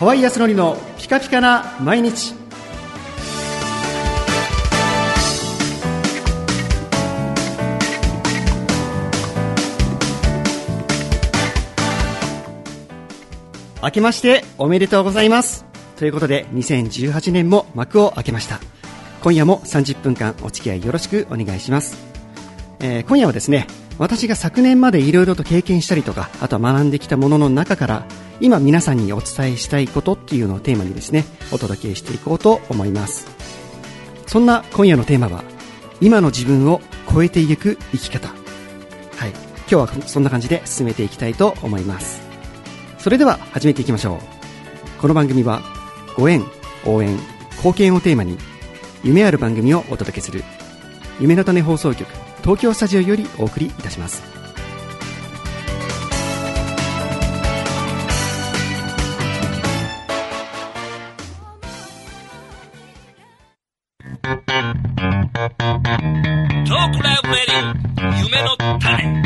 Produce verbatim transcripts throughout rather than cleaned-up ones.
河合康則のピカピカな毎日。明けましておめでとうございます。ということでにせんじゅうはちねんも幕を開けました。今夜もさんじゅっぷんかんお付き合いよろしくお願いします。えー、今夜はですね、私が昨年までいろいろと経験したりとか、あとは学んできたものの中から今皆さんにお伝えしたいことっていうのをテーマにですね、お届けしていこうと思います。そんな今夜のテーマは、今の自分を超えていく生き方。はい、今日はそんな感じで進めていきたいと思います。それでは始めていきましょう。この番組はご縁、応援、貢献をテーマに夢ある番組をお届けする夢の種放送局東京スタジオよりお送りいたします。 トークライブレディオ夢の種。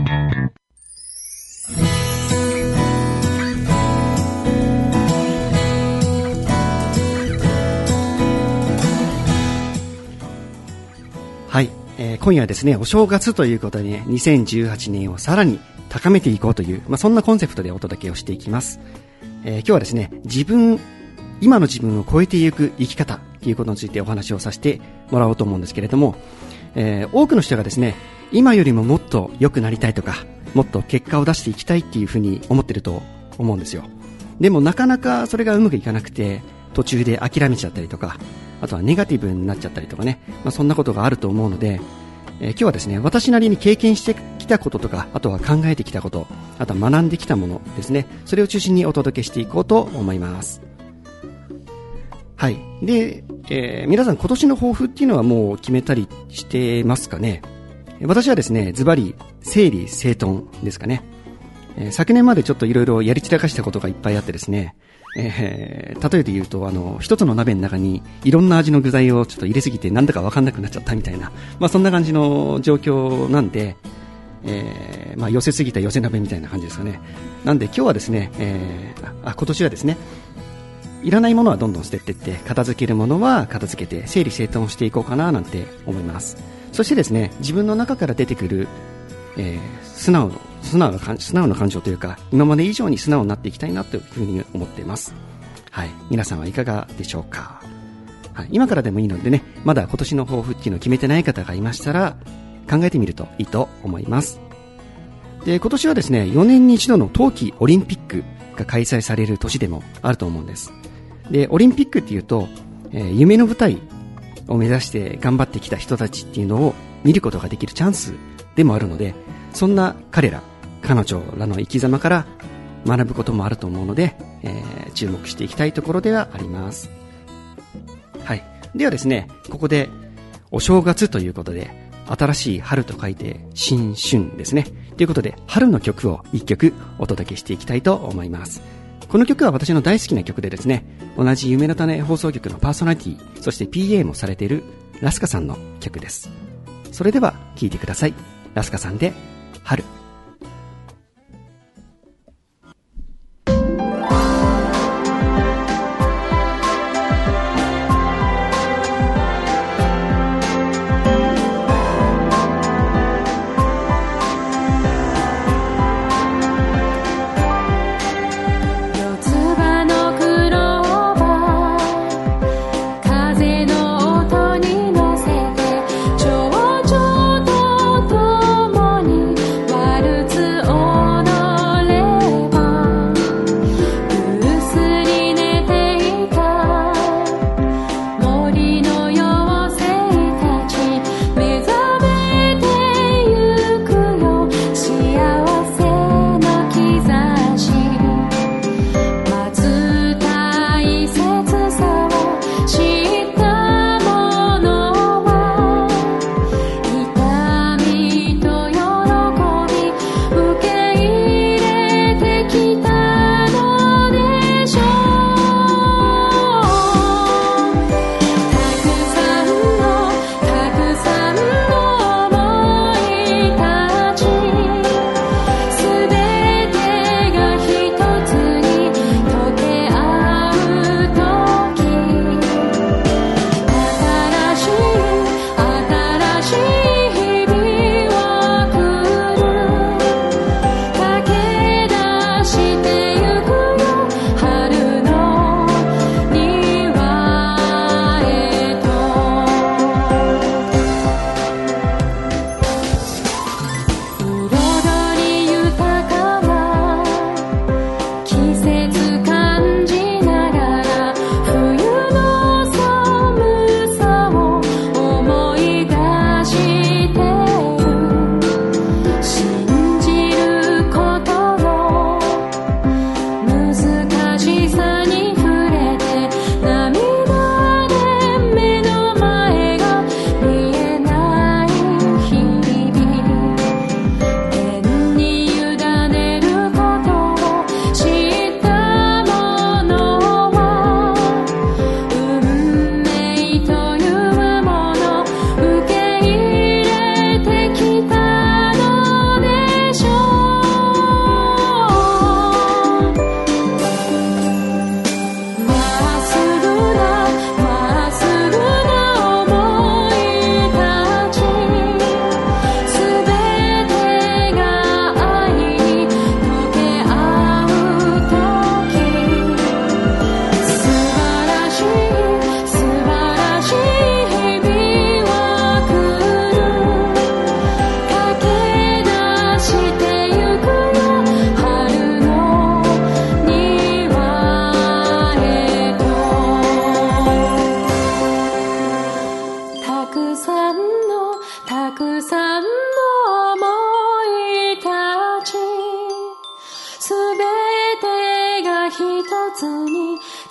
はい、えー、今夜はですね、お正月ということで、ね、にせんじゅうはちねんをさらに高めていこうという、まあ、そんなコンセプトでお届けをしていきます。えー、今日はですね、自分今の自分を超えていく生き方ということについてお話をさせてもらおうと思うんですけれども、えー、多くの人がですね、今よりももっと良くなりたいとか、もっと結果を出していきたいっていうふうに思ってると思うんですよ。でもなかなかそれがうまくいかなくて、途中で諦めちゃったりとか、あとはネガティブになっちゃったりとかね、まあ、そんなことがあると思うので、えー、今日はですね、私なりに経験してきたこととか、あとは考えてきたこと、あとは学んできたものですね、それを中心にお届けしていこうと思います。はい。で、えー、皆さん今年の抱負っていうのはもう決めたりしてますかね。私はですね、ズバリ整理整頓ですかね。えー、昨年までちょっといろいろやり散らかしたことがいっぱいあってですね、えー、例えて言うと、あの一つの鍋の中にいろんな味の具材をちょっと入れすぎてなんだか分かんなくなっちゃったみたいな、まあそんな感じの状況なんで、えー、まあ寄せすぎた寄せ鍋みたいな感じですかね。なんで今日はですね、えー、あ今年はですね、いらないものはどんどん捨てていって、片付けるものは片付けて整理整頓していこうかななんて思います。そしてですね、自分の中から出てくる、えー、素直素直な素直な感情というか、今まで以上に素直になっていきたいなというふうに思っています。はい、皆さんはいかがでしょうか。はい、今からでもいいのでね、まだ今年の抱負っていうのを決めてない方がいましたら考えてみるといいと思います。で、今年はですね、よねんに一度の冬季オリンピックが開催される年でもあると思うんです。で、オリンピックっていうと、えー、夢の舞台を目指して頑張ってきた人たちっていうのを見ることができるチャンスでもあるので、そんな彼ら彼女らの生き様から学ぶこともあると思うので、えー、注目していきたいところではあります。はい。ではですね、ここでお正月ということで、新しい春と書いて新春ですね。ということで、春の曲を一曲お届けしていきたいと思います。この曲は私の大好きな曲でですね、同じ夢の種放送局のパーソナリティ、そして ピーエー もされているラスカさんの曲です。それでは聴いてください。ラスカさんで春。 情緒とともに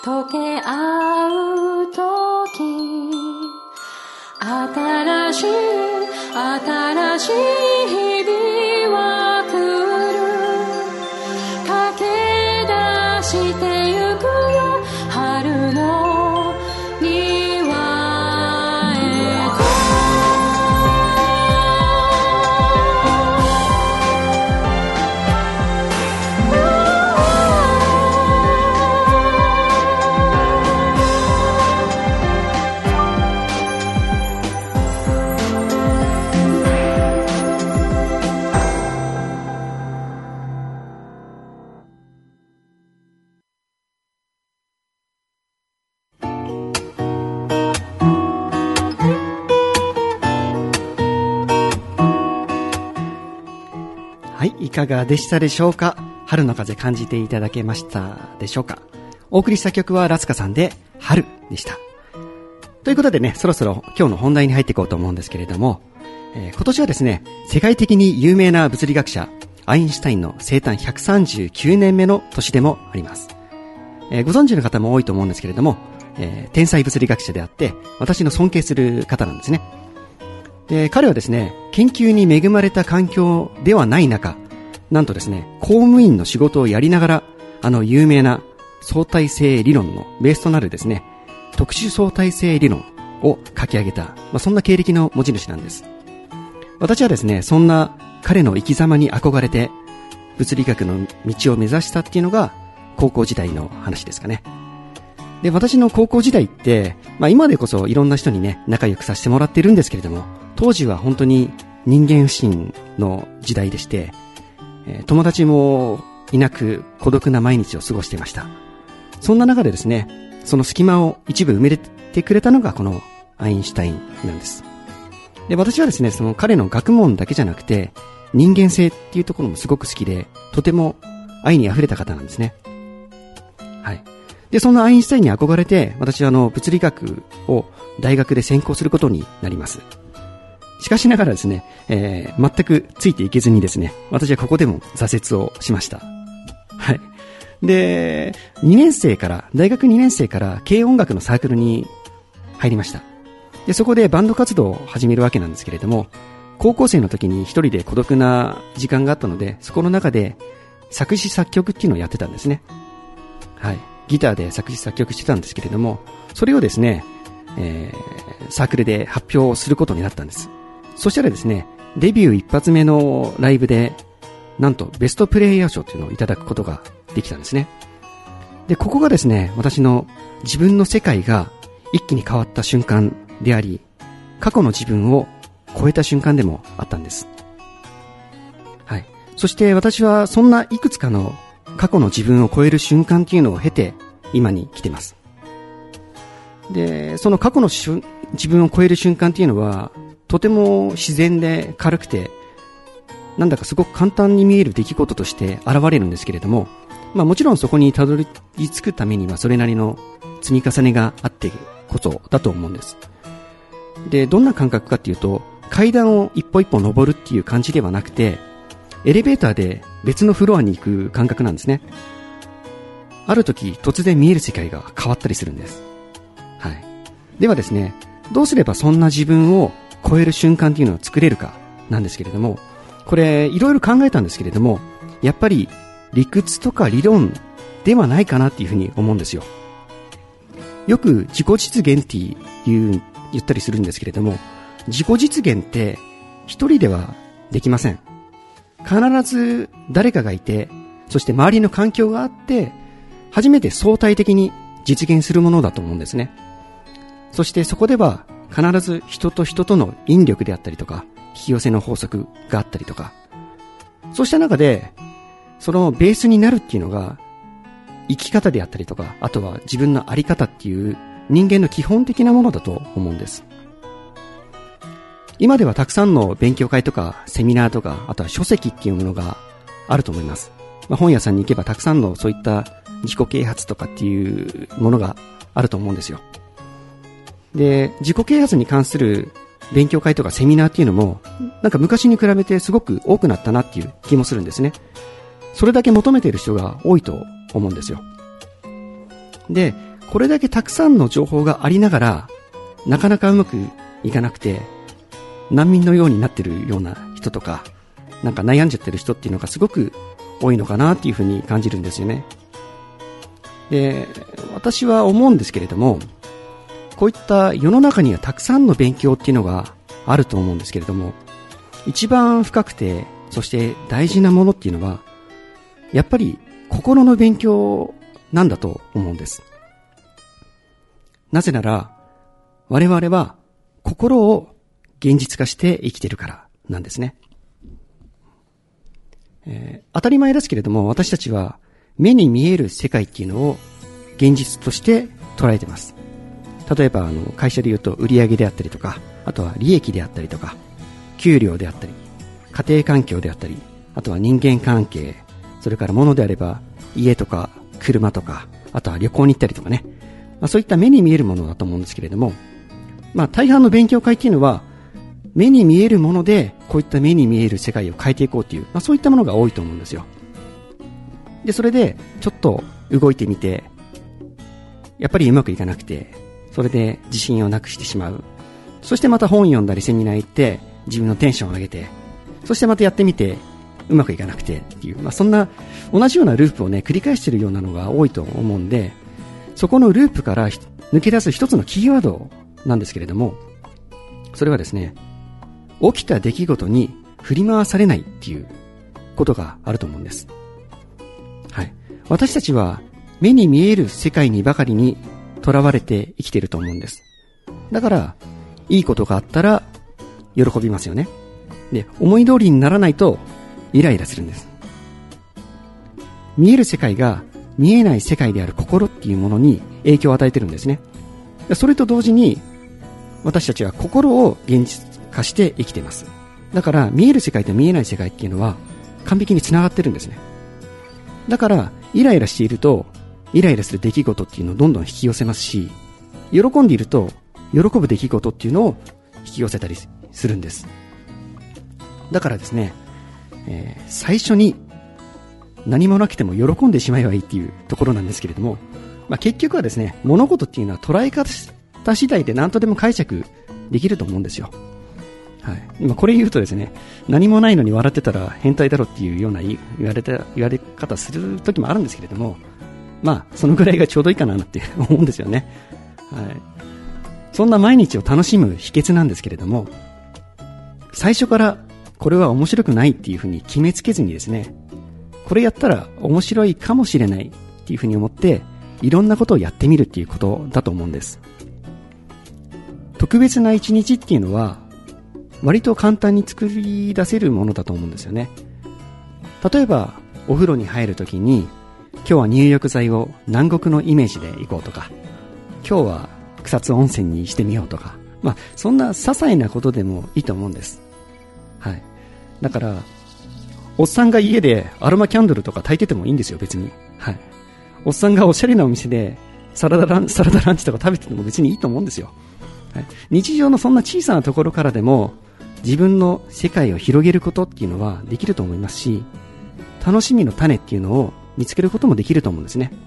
溶け合うとき新しい新しい日々は来る駆け出してゆくよ春の庭へといかがでしたでしょうか。春の風感じていただけましたでしょうか。お送りした曲はラツカさんで春でした。ということでね、そろそろ今日の本題に入っていこうと思うんですけれども、えー、今年はですね、世界的に有名な物理学者アインシュタインの生誕ひゃくさんじゅうきゅうねんめの年でもあります。えー、ご存知の方も多いと思うんですけれども、えー、天才物理学者であって私の尊敬する方なんですね。で、彼はですね、研究に恵まれた環境ではない中、なんとですね、公務員の仕事をやりながら、あの有名な相対性理論のベースとなるですね、特殊相対性理論を書き上げた、まあ、そんな経歴の持ち主なんです。私はですね、そんな彼の生き様に憧れて、物理学の道を目指したっていうのが、高校時代の話ですかね。で、私の高校時代って、まあ今でこそいろんな人にね、仲良くさせてもらってるんですけれども、当時は本当に人間不信の時代でして、友達もいなく孤独な毎日を過ごしていました。そんな中でですね、その隙間を一部埋めてくれたのがこのアインシュタインなんです。で、私はですね、その彼の学問だけじゃなくて人間性っていうところもすごく好きで、とても愛に溢れた方なんですね。はい。で、そんなアインシュタインに憧れて、私はあの物理学を大学で専攻することになります。しかしながらですね、えー、全くついていけずにですね、私はここでも挫折をしました。はい。で、にねん生から、大学にねん生から軽音楽のサークルに入りました。で、そこでバンド活動を始めるわけなんですけれども、高校生の時に一人で孤独な時間があったので、そこの中で作詞作曲っていうのをやってたんですね。はい。ギターで作詞作曲してたんですけれども、それをですね、えー、サークルで発表することになったんです。そしたらですね、デビュー一発目のライブで、なんとベストプレイヤー賞というのをいただくことができたんですね。で、ここがですね、私の自分の世界が一気に変わった瞬間であり、過去の自分を超えた瞬間でもあったんです。はい。そして私はそんないくつかの過去の自分を超える瞬間っていうのを経て、今に来てます。で、その過去の自分を超える瞬間っていうのは、とても自然で軽くて、なんだかすごく簡単に見える出来事として現れるんですけれども、まあもちろんそこにたどり着くためにはそれなりの積み重ねがあってこそだと思うんです。で、どんな感覚かっていうと、階段を一歩一歩登るっていう感じではなくて、エレベーターで別のフロアに行く感覚なんですね。ある時突然見える世界が変わったりするんです。はい。ではですね、どうすればそんな自分を超える瞬間っていうのを作れるかなんですけれども、これいろいろ考えたんですけれども、やっぱり理屈とか理論ではないかなっていうふうに思うんですよ。よく自己実現っていう言ったりするんですけれども、自己実現って一人ではできません。必ず誰かがいて、そして周りの環境があって初めて相対的に実現するものだと思うんですね。そしてそこでは必ず人と人との引力であったりとか、引き寄せの法則があったりとか、そうした中でそのベースになるっていうのが生き方であったりとか、あとは自分の在り方っていう人間の基本的なものだと思うんです。今ではたくさんの勉強会とかセミナーとか、あとは書籍っていうものがあると思います。まあ、本屋さんに行けばたくさんのそういった自己啓発とかっていうものがあると思うんですよ。で、自己啓発に関する勉強会とかセミナーっていうのも、なんか昔に比べてすごく多くなったなっていう気もするんですね。それだけ求めている人が多いと思うんですよ。で、 これだけたくさんの情報がありながら、なかなかうまくいかなくて、難民のようになってるような人とか、なんか悩んじゃってる人っていうのがすごく多いのかなっていうふうに感じるんですよね。で、私は思うんですけれども、こういった世の中にはたくさんの勉強っていうのがあると思うんですけれども、一番深くて、そして大事なものっていうのは、やっぱり心の勉強なんだと思うんです。なぜなら、我々は心を現実化して生きているからなんですね。えー、当たり前ですけれども、私たちは目に見える世界っていうのを現実として捉えています。例えばあの会社で言うと売上であったりとか、あとは利益であったりとか、給料であったり、家庭環境であったり、あとは人間関係、それから物であれば家とか車とか、あとは旅行に行ったりとかね、まあ、そういった目に見えるものだと思うんですけれども、まあ大半の勉強会っていうのは目に見えるものでこういった目に見える世界を変えていこうという、まあ、そういったものが多いと思うんですよ。で、それでちょっと動いてみて、やっぱりうまくいかなくて、それで自信をなくしてしまう。そしてまた本読んだりセミナー行って自分のテンションを上げて、そしてまたやってみてうまくいかなくてっていう、まあ、そんな同じようなループをね繰り返しているようなのが多いと思うんで、そこのループから抜け出す一つのキーワードなんですけれども、それはですね、起きた出来事に振り回されないっていうことがあると思うんです。はい。私たちは目に見える世界にばかりにとらわれて生きていると思うんです。だから、いいことがあったら喜びますよね。で、思い通りにならないとイライラするんです。見える世界が見えない世界である心っていうものに影響を与えてるんですね。それと同時に私たちは心を現実化して生きています。だから見える世界と見えない世界っていうのは完璧につながってるんですね。だからイライラしているとイライラする出来事っていうのをどんどん引き寄せますし、喜んでいると喜ぶ出来事っていうのを引き寄せたりするんです。だからですね、えー、最初に何もなくても喜んでしまえばいいっていうところなんですけれども、まあ、結局はですね、物事っていうのは捉え方次第で何とでも解釈できると思うんですよ。はい。今これ言うとですね、何もないのに笑ってたら変態だろっていうような言われた言われ方する時もあるんですけれども、まあそのぐらいがちょうどいいかなって思うんですよね。はい。そんな毎日を楽しむ秘訣なんですけれども、最初からこれは面白くないっていうふうに決めつけずにですね、これやったら面白いかもしれないっていうふうに思っていろんなことをやってみるっていうことだと思うんです。特別な一日っていうのは割と簡単に作り出せるものだと思うんですよね。例えばお風呂に入るときに今日は入浴剤を南国のイメージで行こうとか、今日は草津温泉にしてみようとか、まあそんな些細なことでもいいと思うんです。はい。だからおっさんが家でアロマキャンドルとか焚いててもいいんですよ、別に。はい。おっさんがおしゃれなお店でサラダラン、サラダランチとか食べてても別にいいと思うんですよ。はい。日常のそんな小さなところからでも自分の世界を広げることっていうのはできると思いますし、楽しみの種っていうのを見つけることもできると思うんですね。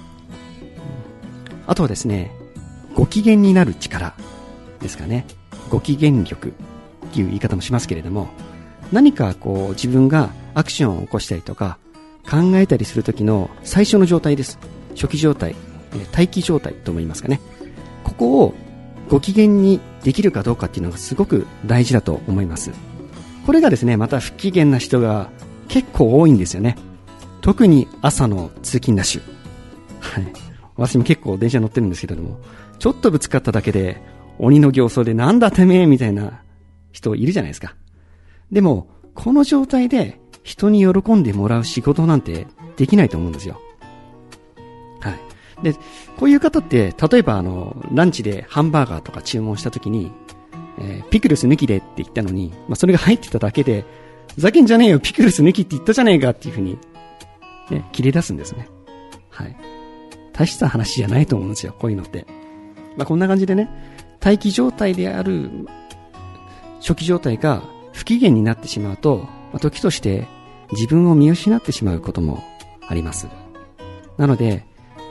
あとはですね、ご機嫌になる力ですかね。ご機嫌力っていう言い方もしますけれども、何かこう自分がアクションを起こしたりとか考えたりするときの最初の状態です。初期状態、待機状態とも言いますかね。ここをご機嫌にできるかどうかっていうのがすごく大事だと思います。これがですね、また不機嫌な人が結構多いんですよね。特に朝の通勤ラッシュ。はい。私も結構電車乗ってるんですけれども、ちょっとぶつかっただけで鬼の形相でなんだてめえみたいな人いるじゃないですか。でもこの状態で人に喜んでもらう仕事なんてできないと思うんですよ。はい。で、こういう方って例えばあのランチでハンバーガーとか注文した時に、えー、ピクルス抜きでって言ったのに、まあ、それが入ってただけでふざけんじゃねえよピクルス抜きって言ったじゃねえかっていうふうに、ね、切れ出すんですね。はい。大した話じゃないと思うんですよ、こういうのって。まあ、こんな感じでね、待機状態である初期状態が不機嫌になってしまうと、まあ、時として自分を見失ってしまうこともあります。なので、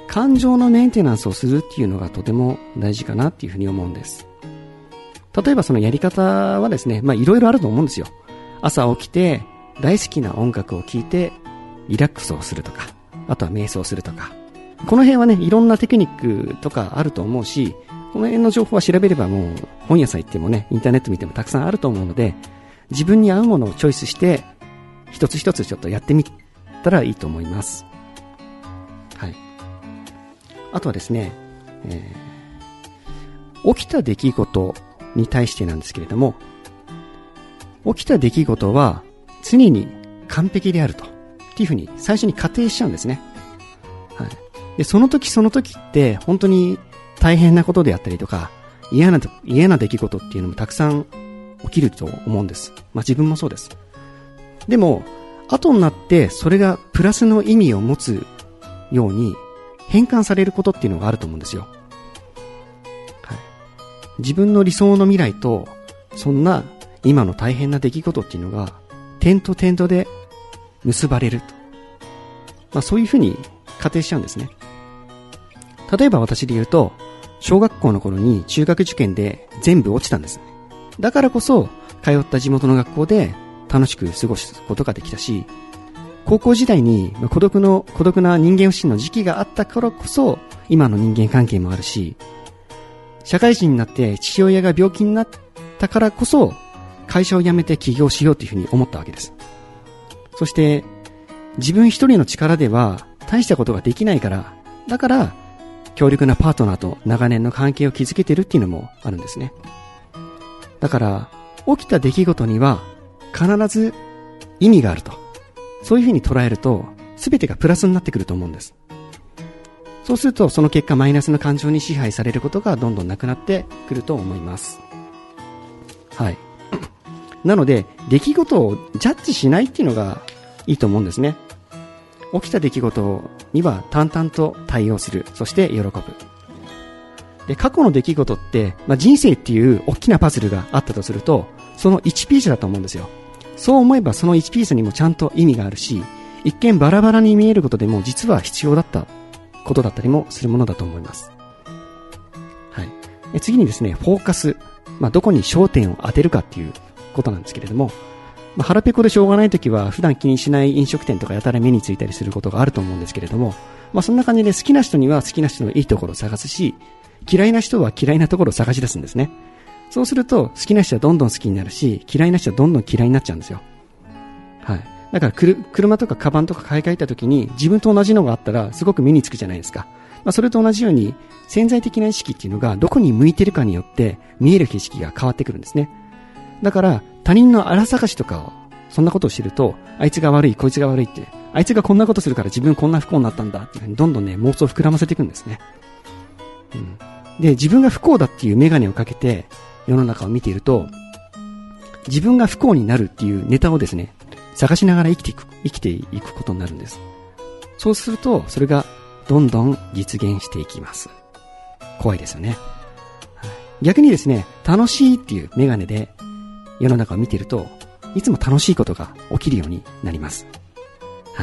感情のメンテナンスをするっていうのがとても大事かなっていうふうに思うんです。例えばそのやり方はですね、まあいろいろあると思うんですよ。朝起きて大好きな音楽を聴いてリラックスをするとか、あとは瞑想するとか。この辺はね、いろんなテクニックとかあると思うし、この辺の情報は調べればもう本屋さん行ってもね、インターネット見てもたくさんあると思うので、自分に合うものをチョイスして一つ一つちょっとやってみたらいいと思います。はい。あとはですね、えー、起きた出来事に対してなんですけれども、起きた出来事は常に完璧であるとっていうふうに最初に仮定しちゃうんですね。はい。で、その時その時って本当に大変なことであったりとか、嫌な、嫌な出来事っていうのもたくさん起きると思うんです。まあ自分もそうです。でも、後になってそれがプラスの意味を持つように変換されることっていうのがあると思うんですよ。はい。自分の理想の未来と、そんな今の大変な出来事っていうのが、点と点とで結ばれると。まあそういうふうに仮定しちゃうんですね。例えば私で言うと、小学校の頃に中学受験で全部落ちたんです。だからこそ、通った地元の学校で楽しく過ごすことができたし、高校時代に孤独の、孤独な人間不信の時期があったからこそ、今の人間関係もあるし、社会人になって父親が病気になったからこそ、会社を辞めて起業しようというふうに思ったわけです。そして、自分一人の力では大したことができないから、だから、強力なパートナーと長年の関係を築けているっていうのもあるんですね。だから、起きた出来事には必ず意味があると。そういうふうに捉えると、すべてがプラスになってくると思うんです。そうすると、その結果マイナスの感情に支配されることがどんどんなくなってくると思います。はい。なので、出来事をジャッジしないっていうのがいいと思うんですね。起きた出来事には淡々と対応する。そして喜ぶ。で、過去の出来事って、まあ、人生っていう大きなパズルがあったとすると、そのいちピースだと思うんですよ。そう思えばそのいちピースにもちゃんと意味があるし、一見バラバラに見えることでも実は必要だったことだったりもするものだと思います。はい。え次にですね、フォーカス。まあ、どこに焦点を当てるかっていうことなんですけれども、まあ、腹ペコでしょうがないときは普段気にしない飲食店とかやたら目についたりすることがあると思うんですけれども、まあ、そんな感じで好きな人には好きな人のいいところを探すし、嫌いな人は嫌いなところを探し出すんですね。そうすると好きな人はどんどん好きになるし、嫌いな人はどんどん嫌いになっちゃうんですよ。はい。だからくる車とかカバンとか買い替えたときに自分と同じのがあったらすごく目につくじゃないですか。まあ、それと同じように潜在的な意識っていうのがどこに向いてるかによって見える景色が変わってくるんですね。だから他人の荒探しとかをそんなことを知ると、あいつが悪いこいつが悪いって、あいつがこんなことするから自分こんな不幸になったんだっていうふうにどんどんね妄想を膨らませていくんですね。うん、で自分が不幸だっていう眼鏡をかけて世の中を見ていると、自分が不幸になるっていうネタをですね探しながら生きていく生きていくことになるんです。そうするとそれがどんどん実現していきます。怖いですよね。逆にですね、楽しいっていう眼鏡で世の中を見ていると、いつも楽しいことが起きるようになります。はい。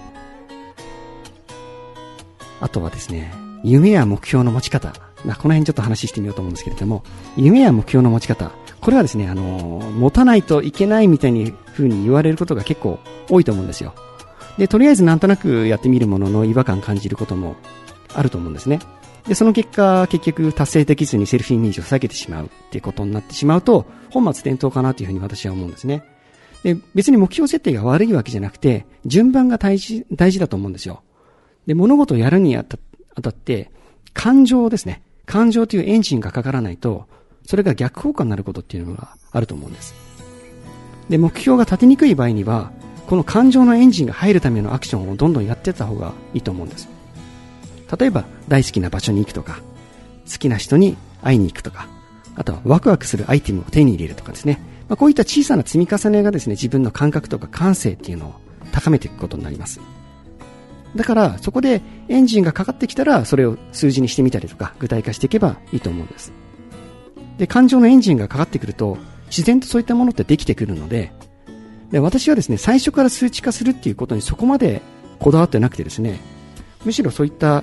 あとはですね、夢や目標の持ち方。まあ、この辺ちょっと話してみようと思うんですけれども、夢や目標の持ち方。これはですね、あのー、持たないといけないみたいに風に言われることが結構多いと思うんですよ。で、とりあえずなんとなくやってみるものの違和感感じることもあると思うんですね。で、その結果、結局達成できずにセルフイメージを下げてしまうっていうことになってしまうと、本末転倒かなというふうに私は思うんですね。で、別に目標設定が悪いわけじゃなくて、順番が大事、大事だと思うんですよ。で、物事をやるにあたって、感情ですね。感情というエンジンがかからないと、それが逆効果になることっていうのがあると思うんです。で、目標が立てにくい場合には、この感情のエンジンが入るためのアクションをどんどんやっていった方がいいと思うんです。例えば、大好きな場所に行くとか、好きな人に会いに行くとか、あとはワクワクするアイテムを手に入れるとかですね。まあ、こういった小さな積み重ねがですね、自分の感覚とか感性っていうのを高めていくことになります。だから、そこでエンジンがかかってきたら、それを数字にしてみたりとか、具体化していけばいいと思うんです。で、感情のエンジンがかかってくると、自然とそういったものってできてくるので、で、私はですね、最初から数値化するっていうことにそこまでこだわってなくてですね、むしろそういった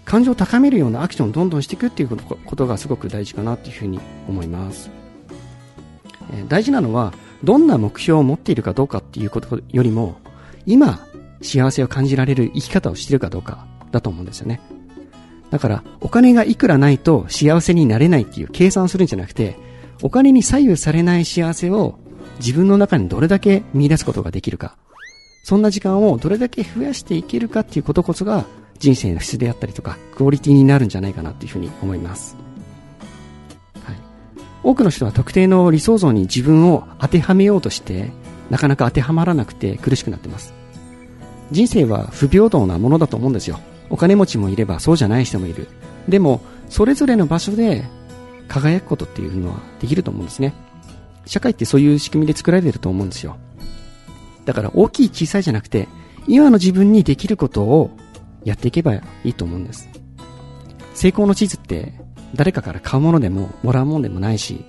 感情を高めるようなアクションをどんどんしていくっていうことがすごく大事かなというふうに思います。えー、大事なのはどんな目標を持っているかどうかっていうことよりも、今幸せを感じられる生き方をしているかどうかだと思うんですよね。だからお金がいくらないと幸せになれないっていう計算をするんじゃなくて、お金に左右されない幸せを自分の中にどれだけ見出すことができるか、そんな時間をどれだけ増やしていけるかっていうことこそが人生の質であったりとかクオリティになるんじゃないかなというふうに思います。はい、多くの人は特定の理想像に自分を当てはめようとしてなかなか当てはまらなくて苦しくなっています。人生は不平等なものだと思うんですよ。お金持ちもいればそうじゃない人もいる。でもそれぞれの場所で輝くことっていうのはできると思うんですね。社会ってそういう仕組みで作られていると思うんですよ。だから大きい小さいじゃなくて、今の自分にできることをやっていけばいいと思うんです。成功の地図って誰かから買うものでももらうものでもないし、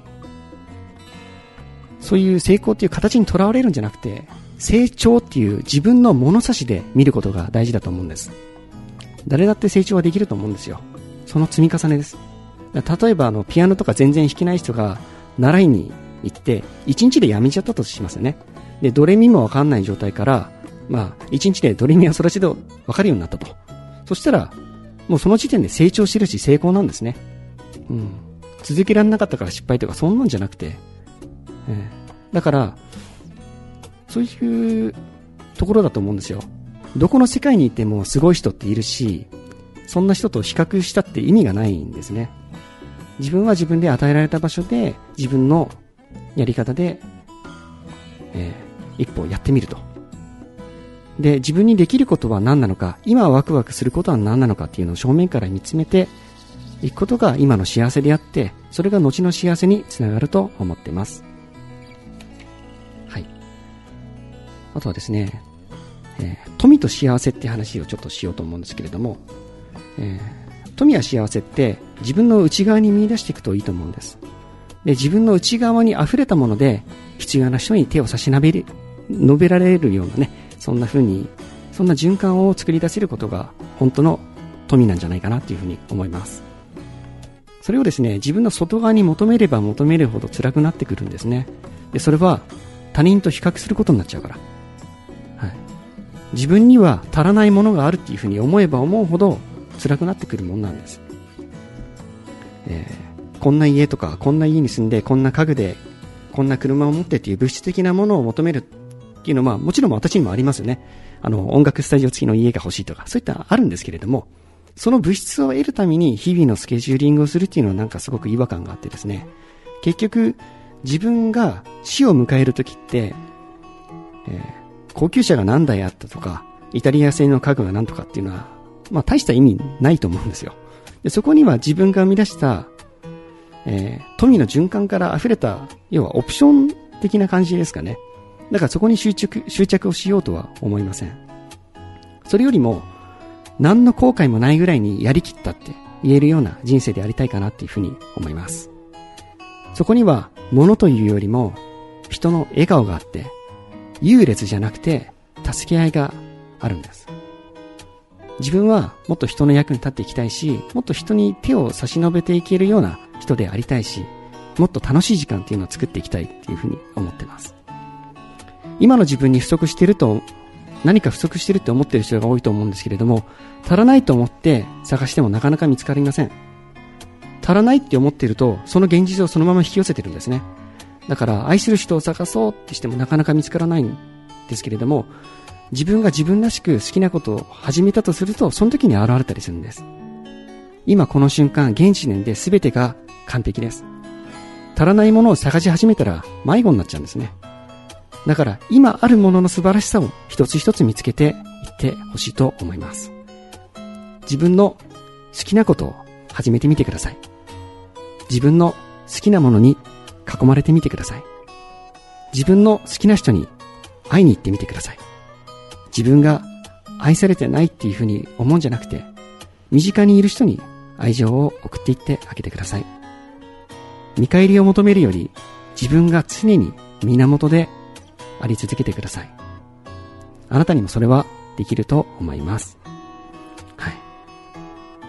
そういう成功っていう形にとらわれるんじゃなくて、成長っていう自分の物差しで見ることが大事だと思うんです。誰だって成長はできると思うんですよ。その積み重ねです。例えばあのピアノとか全然弾けない人が習いに行っていちにちでやめちゃったとしますよね。でドレミもわかんない状態からまあいちにちでドレミはソラシドわかるようになったと。そしたらもうその時点で成長してるし成功なんですね。うん、続けられなかったから失敗とかそんなんじゃなくて、えー、だからそういうところだと思うんですよ。どこの世界にいてもすごい人っているし、そんな人と比較したって意味がないんですね。自分は自分で与えられた場所で自分のやり方で、えー、一歩やってみると。で、自分にできることは何なのか、今ワクワクすることは何なのかっていうのを正面から見つめていくことが今の幸せであって、それが後の幸せにつながると思っています。はい。あとはですね、えー、富と幸せって話をちょっとしようと思うんですけれども、えー、富や幸せって自分の内側に見出していくといいと思うんです。で、自分の内側に溢れたもので必要な人に手を差し伸べる、伸べられるようなね、そんな風に、そんな循環を作り出せることが本当の富なんじゃないかなというふうに思います。それをですね、自分の外側に求めれば求めるほど辛くなってくるんですね。で、それは他人と比較することになっちゃうから。はい。自分には足らないものがあるっていうふうに思えば思うほど辛くなってくるものなんです。えー、こんな家とか、こんな家に住んで、こんな家具で、こんな車を持ってっていう物質的なものを求めるっていうのは、もちろん私にもありますよね。あの、音楽スタジオ付きの家が欲しいとか、そういったあるんですけれども、その物質を得るために日々のスケジューリングをするっていうのはなんかすごく違和感があってですね、結局、自分が死を迎えるときって、えー、高級車が何台あったとか、イタリア製の家具が何とかっていうのは、まあ大した意味ないと思うんですよ。で、そこには自分が生み出した、えー、富の循環から溢れた、要はオプション的な感じですかね。だからそこに執着、執着をしようとは思いません。それよりも、何の後悔もないぐらいにやりきったって言えるような人生でありたいかなっていうふうに思います。そこには、物というよりも、人の笑顔があって、優劣じゃなくて、助け合いがあるんです。自分はもっと人の役に立っていきたいし、もっと人に手を差し伸べていけるような人でありたいし、もっと楽しい時間っていうのを作っていきたいっていうふうに思ってます。今の自分に不足していると、何か不足しているって思っている人が多いと思うんですけれども、足らないと思って探してもなかなか見つかりません。足らないって思っていると、その現実をそのまま引き寄せてるんですね。だから愛する人を探そうってしてもなかなか見つからないんですけれども、自分が自分らしく好きなことを始めたとすると、その時に現れたりするんです。今この瞬間、現時点で全てが完璧です。足らないものを探し始めたら迷子になっちゃうんですね。だから今あるものの素晴らしさを一つ一つ見つけていってほしいと思います。自分の好きなことを始めてみてください。自分の好きなものに囲まれてみてください。自分の好きな人に会いに行ってみてください。自分が愛されてないっていうふうに思うんじゃなくて、身近にいる人に愛情を送っていってあげてください。見返りを求めるより、自分が常に源であり続けてください。あなたにもそれはできると思います。はい。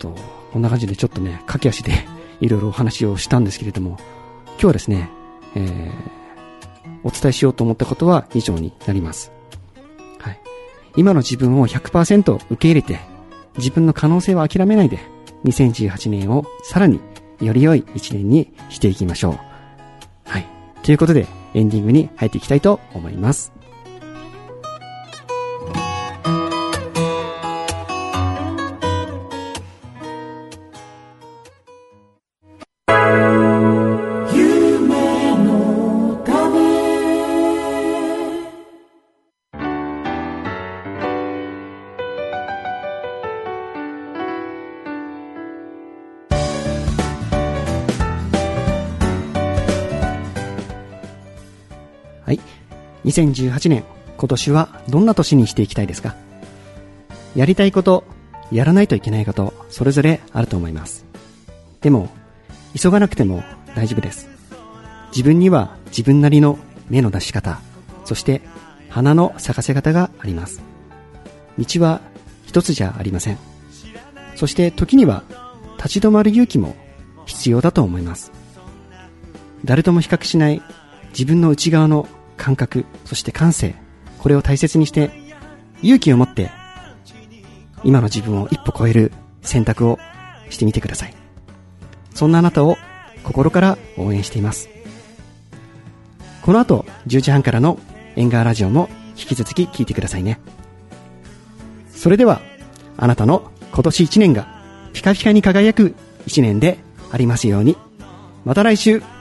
と、こんな感じでちょっとね、駆け足でいろいろお話をしたんですけれども、今日はですね、えー、お伝えしようと思ったことは以上になります。はい。今の自分を ひゃくパーセント 受け入れて、自分の可能性は諦めないで、にせんじゅうはちねんをさらにより良いいちねんにしていきましょう。はい。ということで、エンディングに入っていきたいと思います。にせんじゅうはちねん、今年はどんな年にしていきたいですか？やりたいこと、やらないといけないこと、それぞれあると思います。でも、急がなくても大丈夫です。自分には自分なりの芽の出し方、そして花の咲かせ方があります。道は一つじゃありません。そして時には立ち止まる勇気も必要だと思います。誰とも比較しない自分の内側の感覚、そして感性、これを大切にして勇気を持って今の自分を一歩超える選択をしてみてください。そんなあなたを心から応援しています。この後じゅうじはんからの縁側ラジオも引き続き聞いてくださいね。それではあなたの今年いちねんがピカピカに輝くいちねんでありますように。また来週。